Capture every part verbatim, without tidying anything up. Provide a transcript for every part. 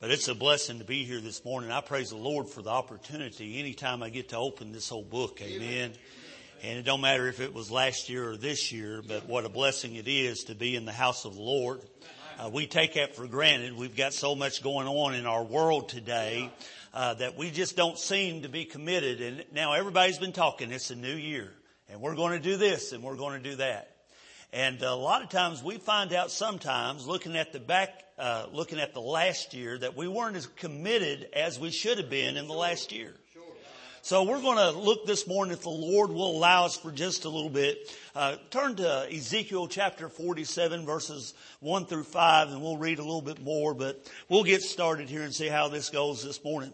But it's a blessing to be here this morning. I praise the Lord for the opportunity anytime I get to open this whole book. Amen. And it don't matter if it was last year or this year, but what a blessing it is to be in the house of the Lord. Uh, we take that for granted. We've got so much going on in our world today uh, that we just don't seem to be committed. And now everybody's been talking. It's a new year, and we're going to do this, and we're going to do that. And a lot of times we find out sometimes looking at the back, uh, looking at the last year that we weren't as committed as we should have been in the last year. So we're going to look this morning, if the Lord will allow us for just a little bit. Uh, turn to Ezekiel chapter forty-seven, verses one through five, and we'll read a little bit more, but we'll get started here and see how this goes this morning.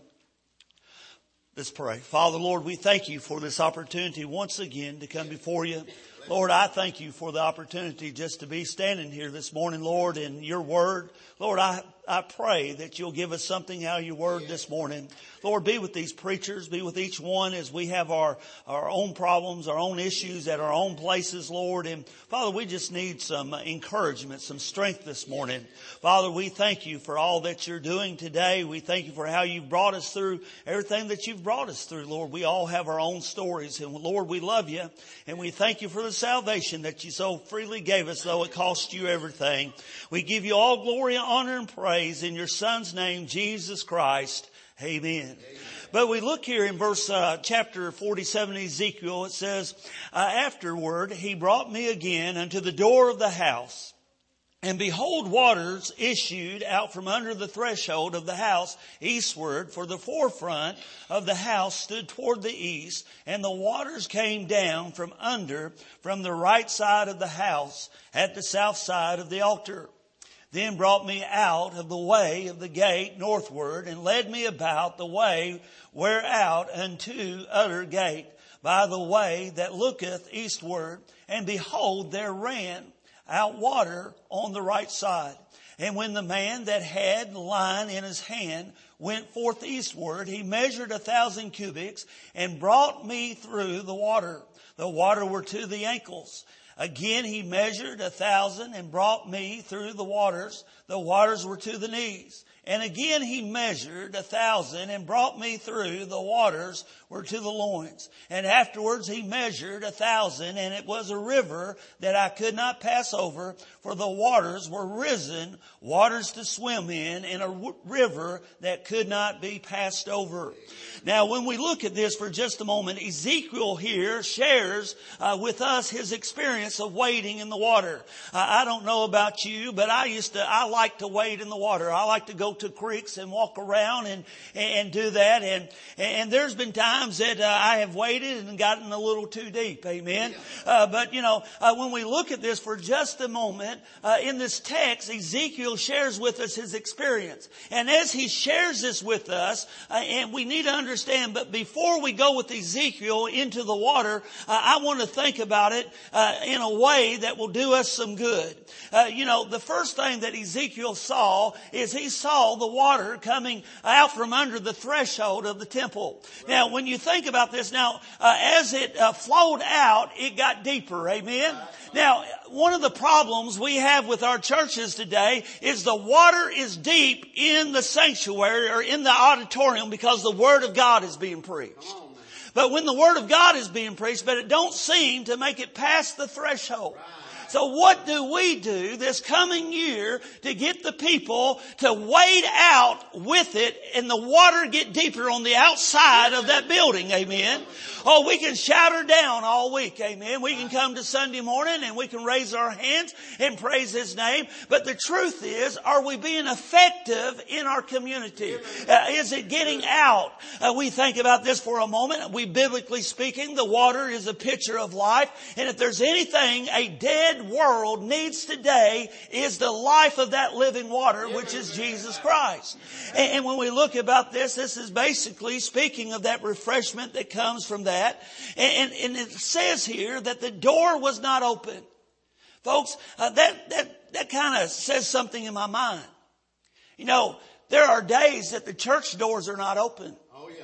Let's pray. Father, Lord, we thank you for this opportunity once again to come before you. Lord, I thank you for the opportunity just to be standing here this morning, Lord, in your word. Lord, I, I pray that you'll give us something out of your word this morning. Lord, be with these preachers, be with each one as we have our, our own problems, our own issues at our own places, Lord. And Father, we just need some encouragement, some strength this morning. Father, we thank you for all that you're doing today. We thank you for how you've brought us through everything that you've brought us through, Lord. We all have our own stories. And Lord, we love you. And we thank you for the salvation that you so freely gave us, though it cost you everything. We give you all glory, honor, and praise in your Son's name, Jesus Christ. Amen. Amen. But we look here in verse uh, chapter forty-seven, Ezekiel. It says, uh, afterward he brought me again unto the door of the house. And behold, waters issued out from under the threshold of the house eastward, for the forefront of the house stood toward the east, and the waters came down from under, from the right side of the house, at the south side of the altar. Then brought me out of the way of the gate northward, and led me about the way whereout unto other gate, by the way that looketh eastward. And behold, there ran out water on the right side. And when the man that had the line in his hand went forth eastward, he measured a thousand cubits, and brought me through the water. The water were to the ankles. Again he measured a thousand, and brought me through the waters. The waters were to the knees. And again he measured a thousand, and brought me through the waters were to the loins. And afterwards he measured a thousand, and it was a river that I could not pass over, for the waters were risen, waters to swim in, and a w- river that could not be passed over. Now when we look at this for just a moment, Ezekiel here shares uh, with us his experience of wading in the water. Uh, I don't know about you, but I used to, I like to wade in the water. I like to go to creeks and walk around and, and do that. And, and there's been times that uh, I have waded and gotten a little too deep. Amen. Uh, but you know, uh, when we look at this for just a moment, uh, in this text, Ezekiel shares with us his experience. And as he shares this with us, uh, and we need to understand, but before we go with Ezekiel into the water, uh, I want to think about it uh, in a way that will do us some good. Uh, you know, the first thing that Ezekiel saw is he saw the water coming out from under the threshold of the temple. Now, when you think about this, now, uh, as it uh, flowed out, it got deeper. Amen. Now, one of the problems we have with our churches today is the water is deep in the sanctuary or in the auditorium because the Word of God is being preached. But when the Word of God is being preached, but it don't seem to make it past the threshold. So what do we do this coming year to get the people to wade out with it and the water get deeper on the outside of that building? Amen. Oh, we can shout her down all week. Amen. We can come to Sunday morning and we can raise our hands and praise His name. But the truth is, are we being effective in our community? Uh, is it getting out? Uh, we think about this for a moment. We, biblically speaking, the water is a picture of life. And if there's anything a dead world needs today is the life of that living water, which is Jesus Christ. And when we look about this, this is basically speaking of that refreshment that comes from that. And, and it says here that the door was not open. Folks, uh, that, that, that kind of says something in my mind. You know, there are days that the church doors are not open. Oh, yeah.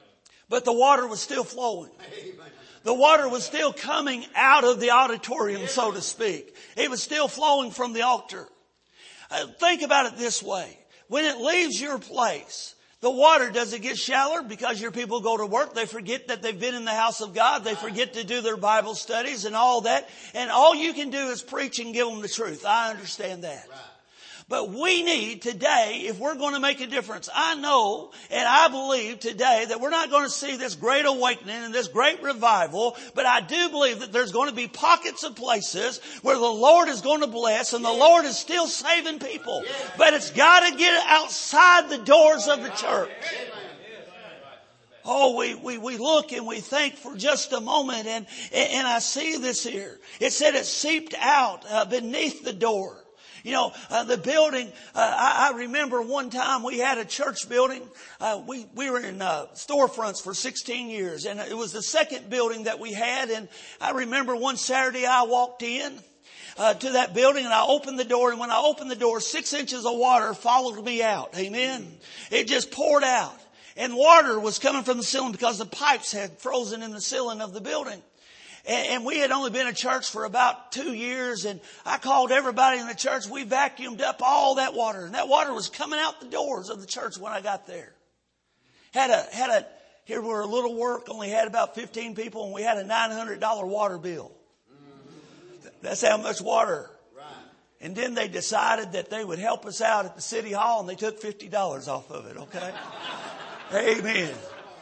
But the water was still flowing. Amen. The water was still coming out of the auditorium, so to speak. It was still flowing from the altar. Uh, think about it this way. when it leaves your place, the water, does it get shallower because your people go to work? They forget that they've been in the house of God. They forget to do their Bible studies and all that. And all you can do is preach and give them the truth. I understand that. But we need today, if we're going to make a difference, I know and I believe today that we're not going to see this great awakening and this great revival, but I do believe that there's going to be pockets of places where the Lord is going to bless and the Lord is still saving people. But it's got to get outside the doors of the church. Oh, we, we, we look and we think for just a moment, and, and I see this here. It said it seeped out uh, beneath the door. You know, uh, the building, uh, I, I remember one time we had a church building. Uh, we, we were in uh, storefronts for sixteen years, and it was the second building that we had. And I remember one Saturday I walked in uh, to that building and I opened the door. And when I opened the door, six inches of water followed me out. Amen. It just poured out. And water was coming from the ceiling because the pipes had frozen in the ceiling of the building. And we had only been a church for about two years, and I called everybody in the church. We vacuumed up all that water, and that water was coming out the doors of the church when I got there. Had a, had a, here we were a little work, only had about fifteen people, and we had a nine hundred dollars water bill. That's how much water. And then they decided that they would help us out at the city hall, and they took fifty dollars off of it, okay? Amen.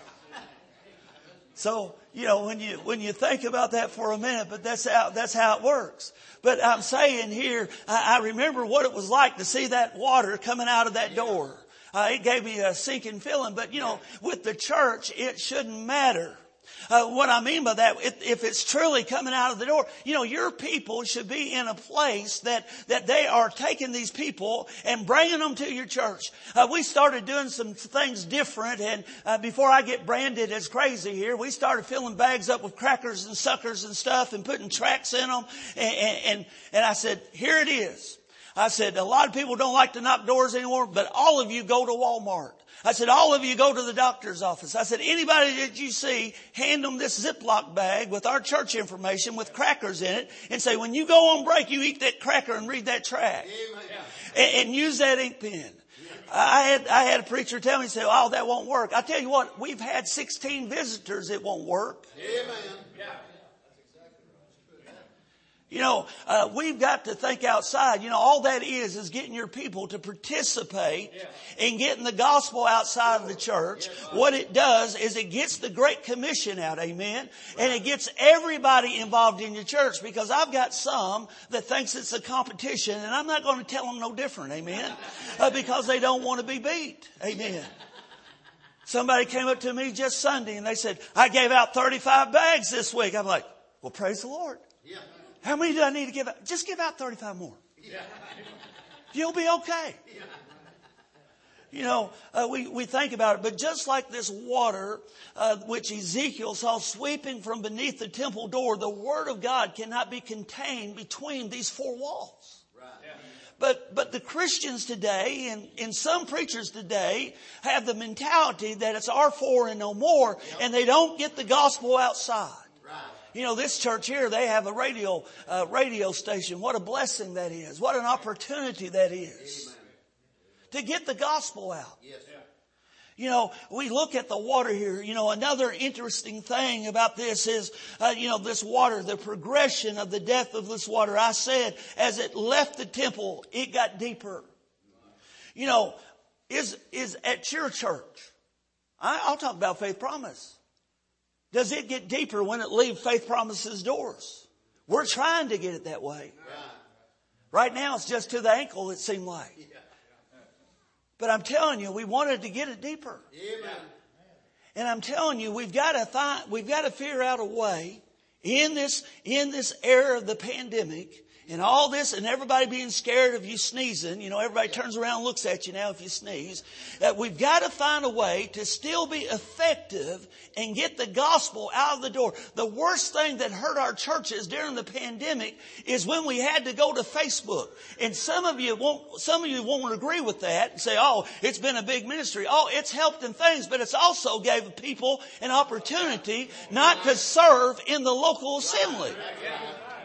So, you know, when you, when you think about that for a minute, but that's how, that's how it works. But I'm saying here, I, I remember what it was like to see that water coming out of that door. Uh, it gave me a sinking feeling, but you know, with the church, it shouldn't matter. Uh, what I mean by that, if, if it's truly coming out of the door, you know, your people should be in a place that, that they are taking these people and bringing them to your church. Uh, we started doing some things different, and uh, before I get branded as crazy here, we started filling bags up with crackers and suckers and stuff and putting tracts in them. And, and, and I said, here it is. I said, a lot of people don't like to knock doors anymore, but all of you go to Walmart. I said, all of you go to the doctor's office. I said, anybody that you see, hand them this Ziploc bag with our church information with crackers in it and say, when you go on break, you eat that cracker and read that tract. And, and use that ink pen. I had, I had a preacher tell me, say, oh, that won't work. I tell you what, we've had sixteen visitors. It won't work. Amen. You know, uh, we've got to think outside. You know, all that is, is getting your people to participate in getting the gospel outside of the church. What it does is it gets the Great Commission out. Amen. And it gets everybody involved in your church, because I've got some that thinks it's a competition, and I'm not going to tell them no different. Amen. Uh, because they don't want to be beat. Amen. Somebody came up to me just Sunday and they said, I gave out thirty-five bags this week. I'm like, well, praise the Lord. Yeah. How many do I need to give out? Just give out thirty-five more. Yeah. You'll be okay. Yeah. You know, uh, we, we think about it, but just like this water, uh, which Ezekiel saw sweeping from beneath the temple door, the Word of God cannot be contained between these four walls. Right. Yeah. But, but the Christians today, and, and some preachers today, have the mentality that it's R four and no more, yep. And they don't get the gospel outside. You know, this church here, they have a radio, uh, radio station. What a blessing that is. What an opportunity that is. Amen. To get the gospel out. Yes. You know, we look at the water here. You know, another interesting thing about this is, uh, you know, this water, the progression of the depth of this water. I said, as it left the temple, it got deeper. You know, is, is at your church. I, I'll talk about Faith Promise. Does it get deeper when it leaves Faith Promise's doors? We're trying to get it that way. Right now it's just to the ankle, it seemed like. But I'm telling you, we wanted to get it deeper. And I'm telling you, we've got to find, we've got to figure out a way in this, in this era of the pandemic and all this, and everybody being scared of you sneezing. You know, everybody turns around and looks at you now if you sneeze. That we've got to find a way to still be effective and get the gospel out of the door. The worst thing that hurt our churches during the pandemic is when we had to go to Facebook. And some of you won't, some of you won't agree with that and say, oh, it's been a big ministry. Oh, it's helped in things, but it's also gave people an opportunity not to serve in the local assembly.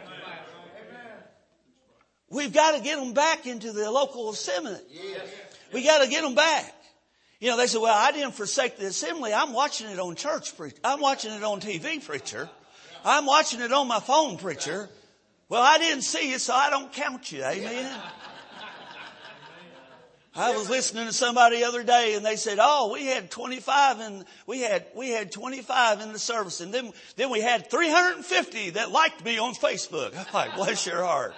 We've got to get them back into the local assembly. Yes. We got to get them back. You know, they say, well, I didn't forsake the assembly. I'm watching it on church, preacher. I'm watching it on T V, preacher. I'm watching it on my phone, preacher. Well, I didn't see you, so I don't count you. Amen. I was listening to somebody the other day, and they said, "Oh, we had twenty-five, and we had we had twenty-five in the service, and then then we had three hundred fifty that liked me on Facebook." I'm like, bless your heart.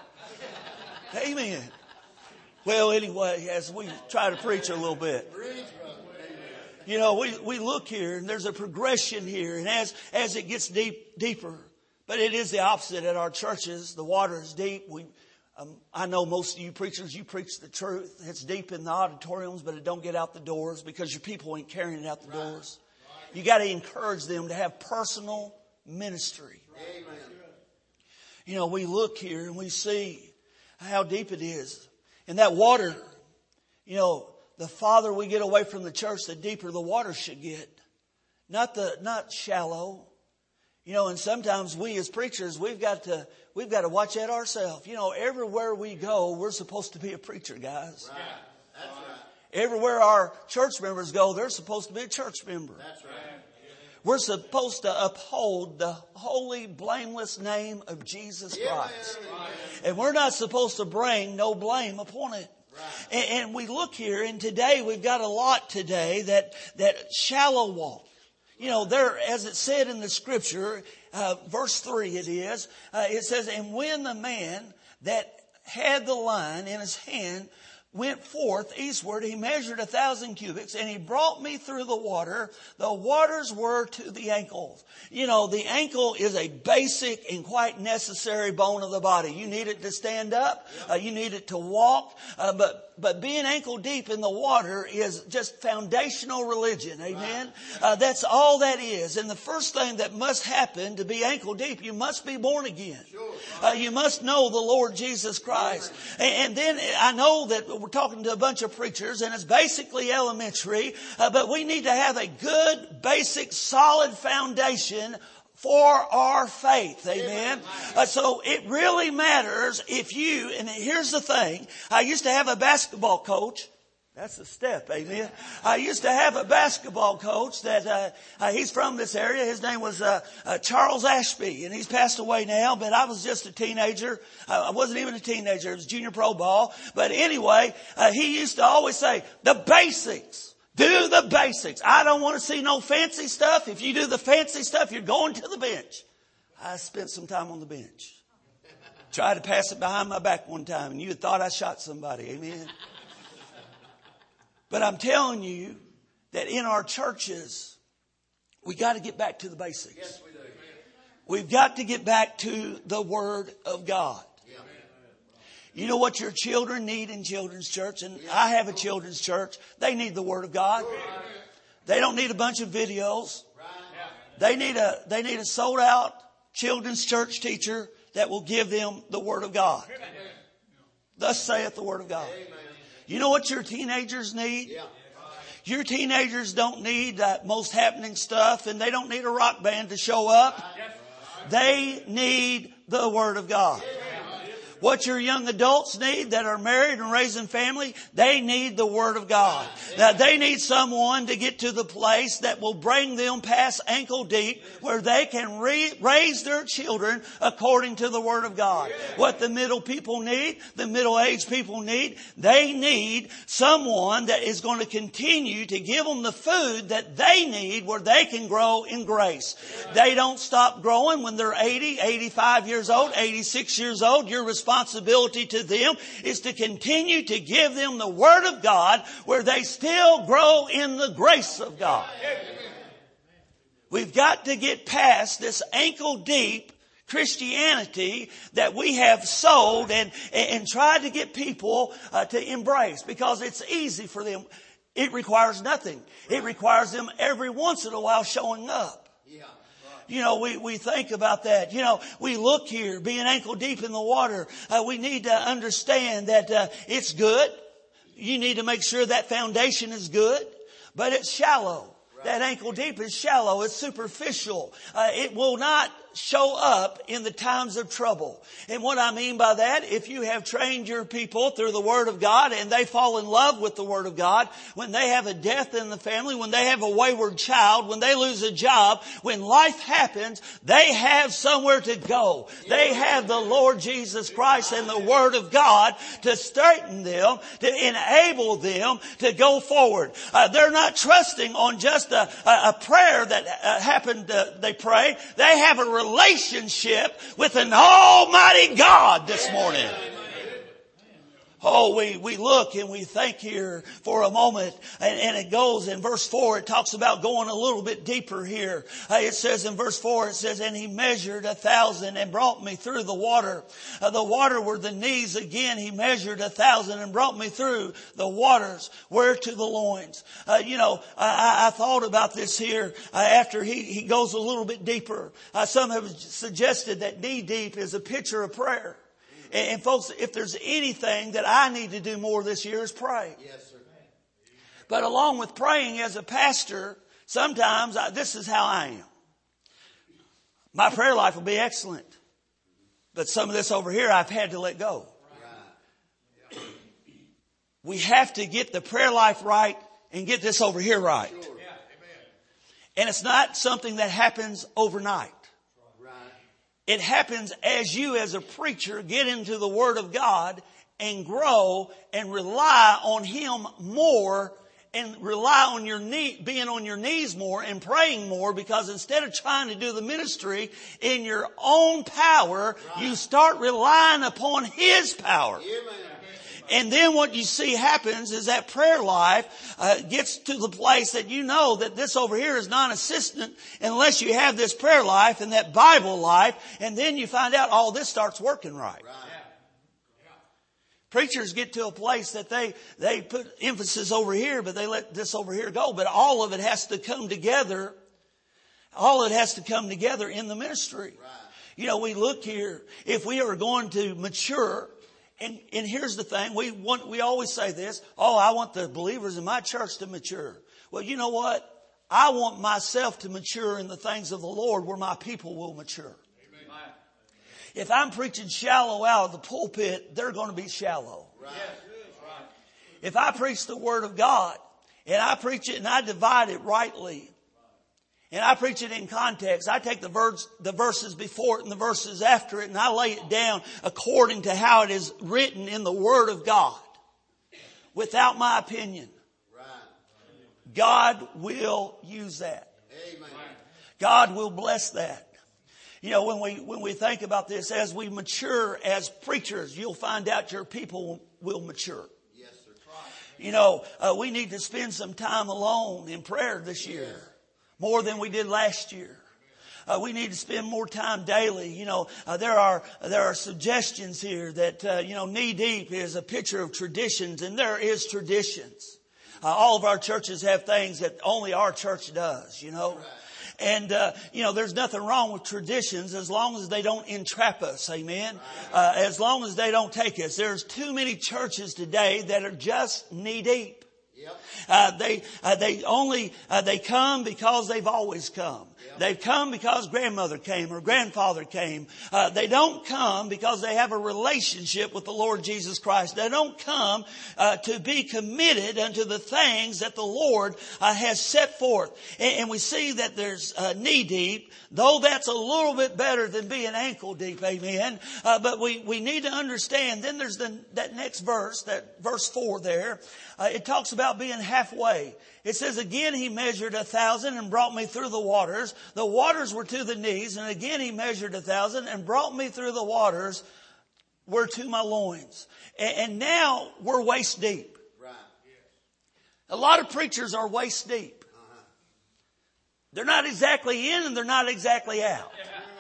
Amen. Well, anyway, as we try to preach a little bit, you know, we we look here, and there's a progression here, and as as it gets deep deeper, but it is the opposite at our churches. The water is deep. We. Um, I know most of you preachers, you preach the truth. It's deep in the auditoriums, but it don't get out the doors because your people ain't carrying it out the doors. You got to encourage them to have personal ministry. Amen. You know, we look here and we see how deep it is. And that water, you know, the farther we get away from the church, the deeper the water should get. Not the, not shallow. You know, and sometimes we as preachers, we've got to, we've got to watch that ourselves. You know, everywhere we go, we're supposed to be a preacher, guys. Right. That's right. Everywhere our church members go, they're supposed to be a church member. That's right. We're supposed to uphold the holy, blameless name of Jesus Christ. And we're not supposed to bring no blame upon it. Right. And, and we look here, and today we've got a lot today that, that shallow walk. You know, there, as it said in the scripture, uh, verse three it is, uh, it says, and when the man that had the line in his hand went forth eastward, he measured a thousand cubits, and he brought me through the water. The waters were to the ankles. You know, the ankle is a basic and quite necessary bone of the body. You need it to stand up. Uh, you need it to walk. Uh, but But being ankle deep in the water is just foundational religion. Amen. Uh, that's all that is. And the first thing that must happen to be ankle deep, you must be born again. Uh, you must know the Lord Jesus Christ. And, and then I know that we're talking to a bunch of preachers, and it's basically elementary, uh, but we need to have a good, basic, solid foundation for our faith. Amen. Uh, so it really matters if you, and here's the thing. I used to have a basketball coach. That's a step. Amen. I used to have a basketball coach that, uh, uh he's from this area. His name was, uh, uh Charles Ashby, and he's passed away now, but I was just a teenager. Uh, I wasn't even a teenager. It was junior pro ball. But anyway, uh, he used to always say, the basics. Do the basics. I don't want to see no fancy stuff. If you do the fancy stuff, you're going to the bench. I spent some time on the bench. Tried to pass it behind my back one time, and you thought I shot somebody. Amen. But I'm telling you that in our churches, we got to get back to the basics. Yes, we do. We've got to get back to the Word of God. You know what your children need in children's church? And I have a children's church. They need the Word of God. They don't need a bunch of videos. They need a, they need a sold out children's church teacher that will give them the Word of God. Thus saith the Word of God. You know what your teenagers need? Your teenagers don't need that most happening stuff, and they don't need a rock band to show up. They need the Word of God. What your young adults need that are married and raising family, they need the Word of God. Now, they need someone to get to the place that will bring them past ankle deep where they can re- raise their children according to the Word of God. What the middle people need, the middle-aged people need, they need someone that is going to continue to give them the food that they need where they can grow in grace. They don't stop growing when they're eighty, eighty-five years old, eighty-six years old. You're responsible. Responsibility to them is to continue to give them the Word of God where they still grow in the grace of God. We've got to get past this ankle deep Christianity that we have sold and, and tried to get people uh, to embrace because it's easy for them. It requires nothing. It requires them every once in a while showing up. You know, we, we think about that. You know, we look here, being ankle deep in the water. Uh, we need to understand that uh, it's good. You need to make sure that foundation is good. But it's shallow. That ankle deep is shallow. It's superficial. Uh, it will not show up in the times of trouble. And what I mean by that, if you have trained your people through the Word of God and they fall in love with the Word of God, when they have a death in the family, when they have a wayward child, when they lose a job, when life happens, they have somewhere to go. They have the Lord Jesus Christ and the Word of God to straighten them, to enable them to go forward. Uh, they're not trusting on just a, a, a prayer that uh, happened, uh, they pray. They have a relationship with an almighty God this morning. Oh, we, we look and we think here for a moment, and, and it goes in verse four, it talks about going a little bit deeper here. Uh, it says in verse four, it says, and he measured a thousand and brought me through the water. Uh, the water were the knees. Again, he measured a thousand and brought me through the waters, where to the loins. Uh, you know, I, I thought about this here uh, after he, he goes a little bit deeper. Uh, some have suggested that knee deep is a picture of prayer. And folks, if there's anything that I need to do more this year is pray. Yes, sir. But along with praying as a pastor, sometimes I, this is how I am. My prayer life will be excellent. But some of this over here I've had to let go. Right. We have to get the prayer life right and get this over here right. Sure. And it's not something that happens overnight. It happens as you as a preacher get into the Word of God and grow and rely on Him more and rely on your knee, being on your knees more and praying more, because instead of trying to do the ministry in your own power, right, you start relying upon His power. Amen. And then what you see happens is that prayer life uh, gets to the place that you know that this over here is non-existent unless you have this prayer life and that Bible life. And then you find out all this starts working right. Right. Preachers get to a place that they, they put emphasis over here, but they let this over here go. But all of it has to come together. All it has to come together in the ministry. Right. You know, we look here, if we are going to mature. And, and here's the thing, we want, we always say this, oh, I want the believers in my church to mature. Well, you know what? I want myself to mature in the things of the Lord where my people will mature. Amen. If I'm preaching shallow out of the pulpit, they're going to be shallow. Right. If I preach the Word of God and I preach it and I divide it rightly, and I preach it in context. I take the verse, the verses before it and the verses after it, and I lay it down according to how it is written in the Word of God, without my opinion. Right. God will use that. Amen. God will bless that. You know, when we when we think about this, as we mature as preachers, you'll find out your people will mature. Yes, sir. You know, uh, we need to spend some time alone in prayer this year. Yes. More than we did last year. Uh, we need to spend more time daily. You know, uh, there are there are suggestions here that uh, you know, knee deep is a picture of traditions, and there is traditions. Uh, all of our churches have things that only our church does. You know, and uh, you know, there's nothing wrong with traditions as long as they don't entrap us. Amen. Uh, as long as they don't take us. There's too many churches today that are just knee deep. Yep. Uh, they, uh, they only, uh, they come because they've always come. Yep. They've come because grandmother came or grandfather came. Uh, they don't come because they have a relationship with the Lord Jesus Christ. They don't come, uh, to be committed unto the things that the Lord, uh, has set forth. And, and we see that there's, uh, knee deep, though that's a little bit better than being ankle deep. Amen. Uh, but we, we need to understand, then there's the, that next verse, that verse four there. Uh, it talks about being halfway. It says, again, he measured a thousand and brought me through the waters. The waters were to the knees. And again, he measured a thousand and brought me through the waters were to my loins. And, and now we're waist deep. Right. A lot of preachers are waist deep. Uh-huh. They're not exactly in and they're not exactly out.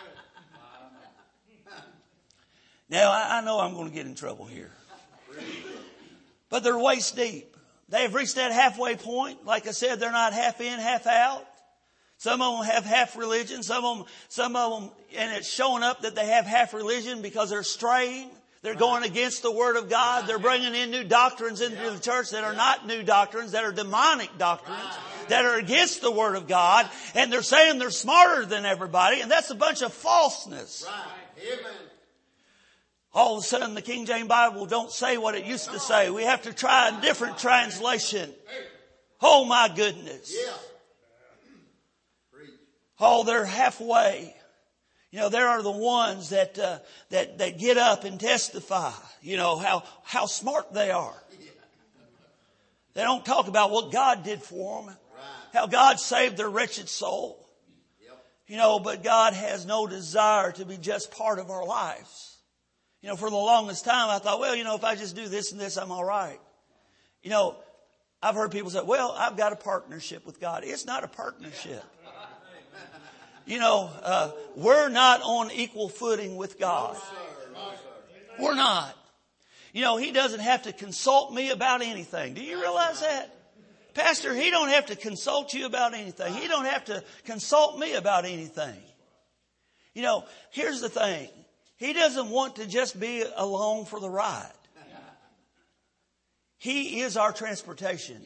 Now, I, I know I'm going to get in trouble here. But they're waist deep. They've reached that halfway point. Like I said, they're not half in, half out. Some of them have half religion. Some of them, some of them, and it's showing up that they have half religion because they're straying. They're going against the Word of God. They're bringing in new doctrines into the church that are not new doctrines, that are demonic doctrines. that are against the Word of God, and they're saying they're smarter than everybody, and that's a bunch of falseness. Right. Amen. All of a sudden the King James Bible don't say what it used to say. We have to try a different translation. Oh my goodness. Yeah. Oh, they're halfway. You know, there are the ones that, uh, that, that get up and testify, you know, how, how smart they are. They don't talk about what God did for them, how God saved their wretched soul. You know, but God has no desire to be just part of our lives. You know, for the longest time, I thought, well, you know, if I just do this and this, I'm all right. You know, I've heard people say, well, I've got a partnership with God. It's not a partnership. You know, uh, we're not on equal footing with God. We're not. You know, He doesn't have to consult me about anything. Do you realize that? Pastor, He don't have to consult you about anything. He don't have to consult me about anything. You know, here's the thing. He doesn't want to just be along for the ride. He is our transportation.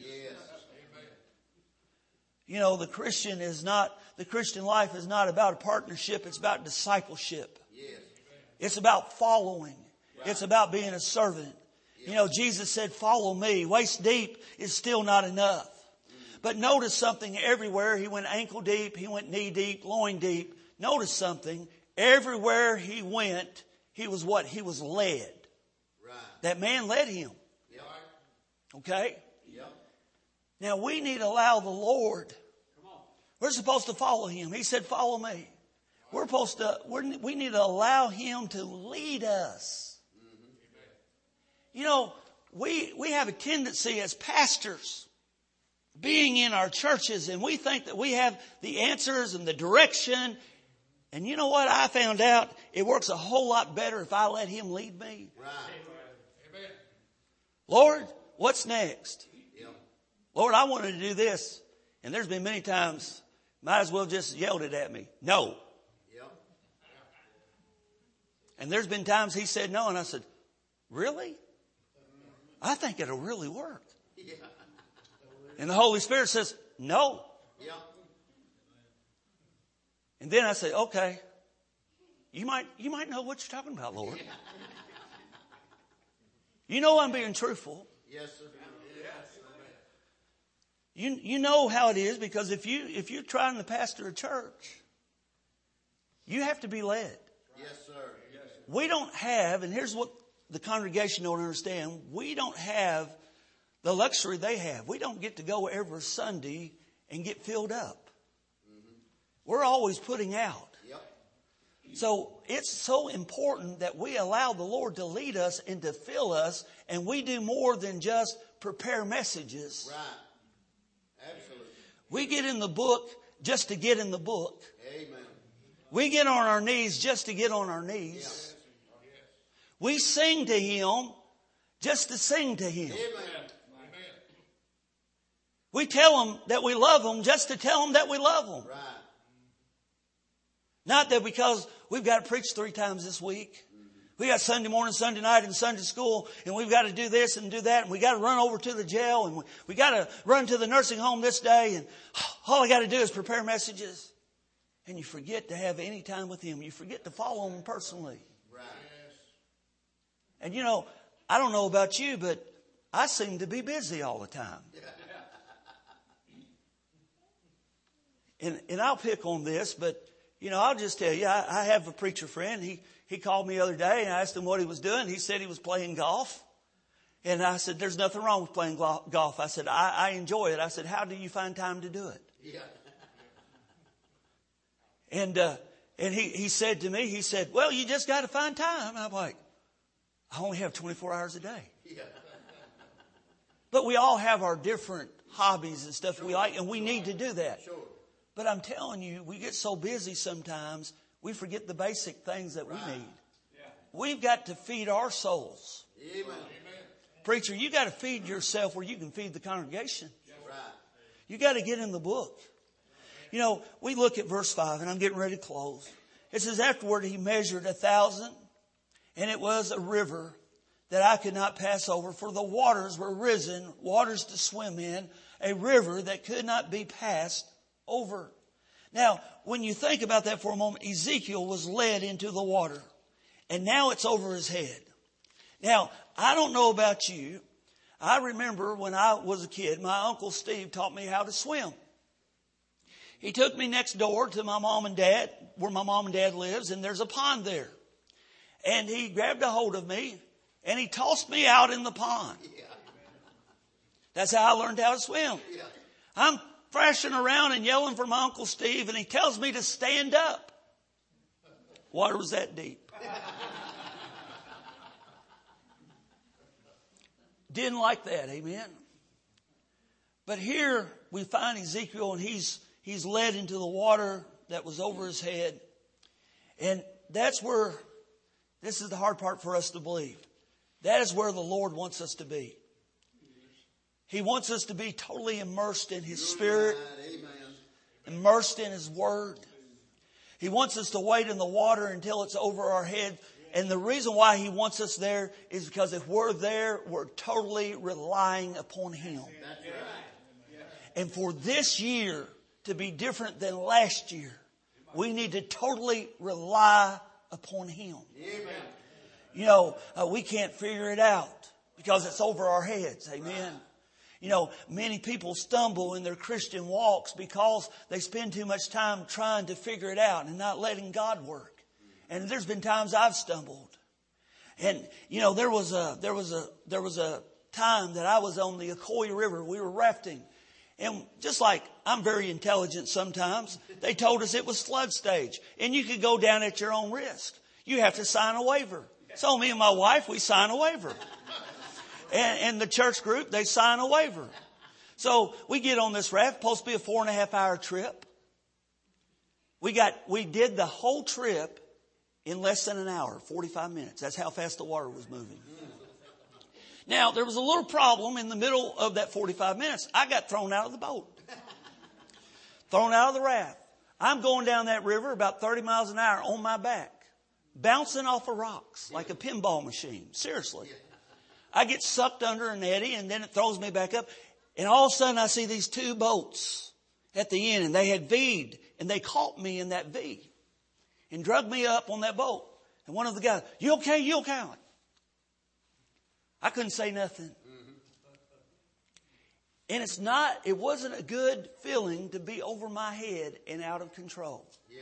You know, the Christian is not, the Christian life is not about a partnership. It's about discipleship. It's about following. It's about being a servant. You know, Jesus said, follow me. Waist deep is still not enough. But notice something everywhere. He went ankle deep. He went knee deep, loin deep. Notice something. Everywhere he went, he was what? He was led. Right. That man led him. Yep. Okay? Yep. Now we need to allow the Lord. Come on. We're supposed to follow Him. He said, follow me. We're supposed to, we're, we need to allow Him to lead us. Mm-hmm. You know, we, we have a tendency as pastors being in our churches, and we think that we have the answers and the direction. And you know what? I found out it works a whole lot better if I let Him lead me. Right. Amen. Lord, what's next? Yep. Lord, I wanted to do this. And there's been many times, might as well just yelled it at me. No. Yep. And there's been times He said no. And I said, really? I think it'll really work. Yeah. And the Holy Spirit says, no. Yep. And then I say, okay, you might, you might know what you're talking about, Lord. You know I'm being truthful. Yes, sir. You, you know how it is, because if you, if you're trying to pastor a church, you have to be led. Yes, sir. Yes. We don't have, and here's what the congregation don't understand. We don't have the luxury they have. We don't get to go every Sunday and get filled up. We're always putting out. Yep. So it's so important that we allow the Lord to lead us and to fill us, and we do more than just prepare messages. Right. Absolutely. We get in the book just to get in the book. Amen. We get on our knees just to get on our knees. Yeah. We sing to Him just to sing to Him. Amen. We tell Him that we love Him just to tell Him that we love Him. Right. Not that because we've got to preach three times this week. We got Sunday morning, Sunday night, and Sunday school, and we've got to do this and do that, and we got to run over to the jail, and we, we got to run to the nursing home this day, and all I got to do is prepare messages. And you forget to have any time with Him. You forget to follow Him personally. Right. And you know, I don't know about you, but I seem to be busy all the time. And, and I'll pick on this, but you know, I'll just tell you, I, I have a preacher friend. He, he called me the other day and I asked him what he was doing. He said he was playing golf. And I said, there's nothing wrong with playing golf. I said, I, I enjoy it. I said, how do you find time to do it? Yeah. And, uh, and he, he said to me, he said, well, you just got to find time. I'm like, I only have twenty-four hours a day. Yeah. But we all have our different hobbies and stuff we like, and we need to do that. Sure. But I'm telling you, we get so busy sometimes, we forget the basic things that we Right. need. Yeah. We've got to feed our souls. Amen. Preacher, you got to feed yourself where you can feed the congregation. Right. You got to get in the book. You know, we look at verse five, and I'm getting ready to close. It says, afterward he measured a thousand, and it was a river that I could not pass over, for the waters were risen, waters to swim in. A river that could not be passed over. Now, when you think about that for a moment, Ezekiel was led into the water. And now it's over his head. Now, I don't know about you. I remember when I was a kid, my Uncle Steve taught me how to swim. He took me next door to my mom and dad, where my mom and dad lives, and there's a pond there. And he grabbed a hold of me, and he tossed me out in the pond. That's how I learned how to swim. I'm thrashing around and yelling for my Uncle Steve, and he tells me to stand up. Water was that deep. Didn't like that, amen. But here we find Ezekiel, and he's he's led into the water that was over his head. And that's where, this is the hard part for us to believe. That is where the Lord wants us to be. He wants us to be totally immersed in His Spirit, immersed in His Word. He wants us to wait in the water until it's over our head. And the reason why He wants us there is because if we're there, we're totally relying upon Him. And for this year to be different than last year, we need to totally rely upon Him. You know, uh, we can't figure it out because it's over our heads. Amen. You know, many people stumble in their Christian walks because they spend too much time trying to figure it out and not letting God work. And there's been times I've stumbled. And, you know, there was a, there was a, there was a time that I was on the Ocoee River. We were rafting. And just like I'm very intelligent sometimes, they told us it was flood stage. And you could go down at your own risk. You have to sign a waiver. So me and my wife, we sign a waiver. And, and the church group, they sign a waiver. So we get on this raft, supposed to be a four and a half hour trip. We got, we did the whole trip in less than an hour, forty-five minutes. That's how fast the water was moving. Now, there was a little problem in the middle of that forty-five minutes. I got thrown out of the boat. Thrown out of the raft. I'm going down that river about thirty miles an hour on my back, bouncing off of rocks like a pinball machine. Seriously. I get sucked under an eddy, and then it throws me back up. And all of a sudden, I see these two boats at the end, and they had V'd, and they caught me in that V and drug me up on that boat. And one of the guys, you okay? You okay? I'm like, I couldn't say nothing. And it's not, it wasn't a good feeling to be over my head and out of control. Yeah.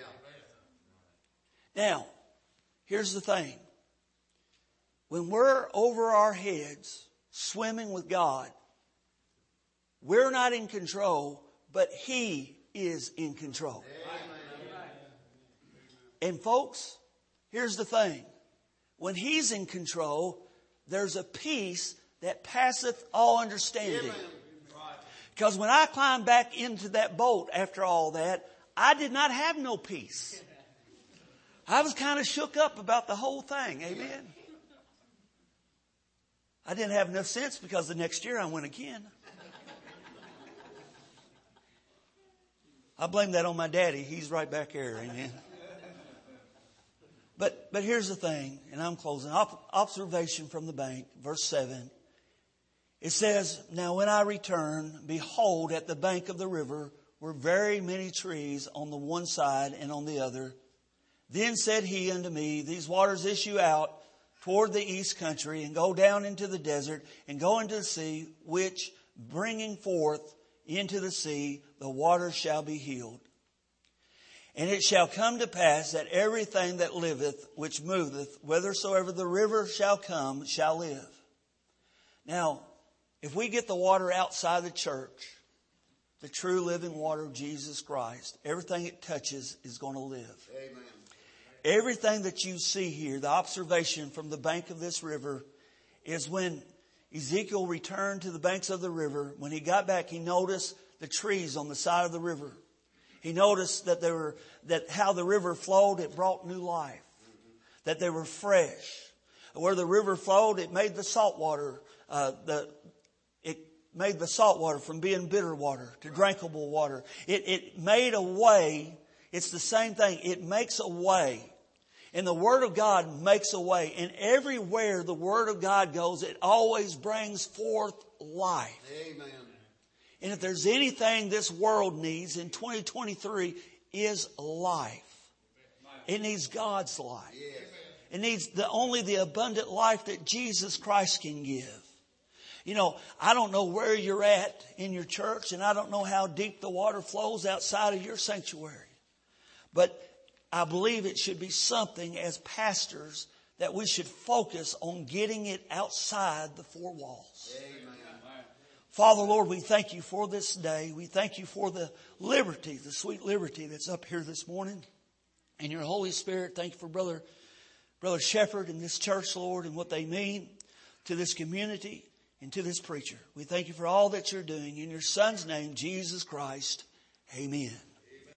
Now, here's the thing. When we're over our heads, swimming with God, we're not in control, but He is in control. Amen. And folks, here's the thing. When He's in control, there's a peace that passeth all understanding. Because when I climbed back into that boat after all that, I did not have no peace. I was kind of shook up about the whole thing. Amen. I didn't have enough sense because the next year I went again. I blame that on my daddy. He's right back there. Amen. But, but here's the thing, and I'm closing. Ob- observation from the bank, verse seven. It says, now when I returned, behold, at the bank of the river were very many trees on the one side and on the other. Then said he unto me, these waters issue out toward the east country and go down into the desert and go into the sea, which bringing forth into the sea, the waters shall be healed. And it shall come to pass that everything that liveth, which moveth, whithersoever the river shall come, shall live. Now, if we get the water outside the church, the true living water of Jesus Christ, everything it touches is going to live. Amen. Everything that you see here, the observation from the bank of this river, is when Ezekiel returned to the banks of the river. When he got back, he noticed the trees on the side of the river. He noticed that they were, that how the river flowed, it brought new life. That they were fresh. Where the river flowed, it made the salt water, uh, the, it made the salt water from being bitter water to drinkable water. It, it made a way. It's the same thing. It makes a way. And the Word of God makes a way. And everywhere the Word of God goes, it always brings forth life. Amen. And if there's anything this world needs in twenty twenty-three is life. It needs God's life. It needs the only the abundant life that Jesus Christ can give. You know, I don't know where you're at in your church, and I don't know how deep the water flows outside of your sanctuary. But I believe it should be something as pastors that we should focus on getting it outside the four walls. Amen. Father, Lord, we thank you for this day. We thank you for the liberty, the sweet liberty that's up here this morning. And your Holy Spirit, thank you for Brother, Brother Shepherd and this church, Lord, and what they mean to this community and to this preacher. We thank you for all that you're doing. In your Son's name, Jesus Christ, amen.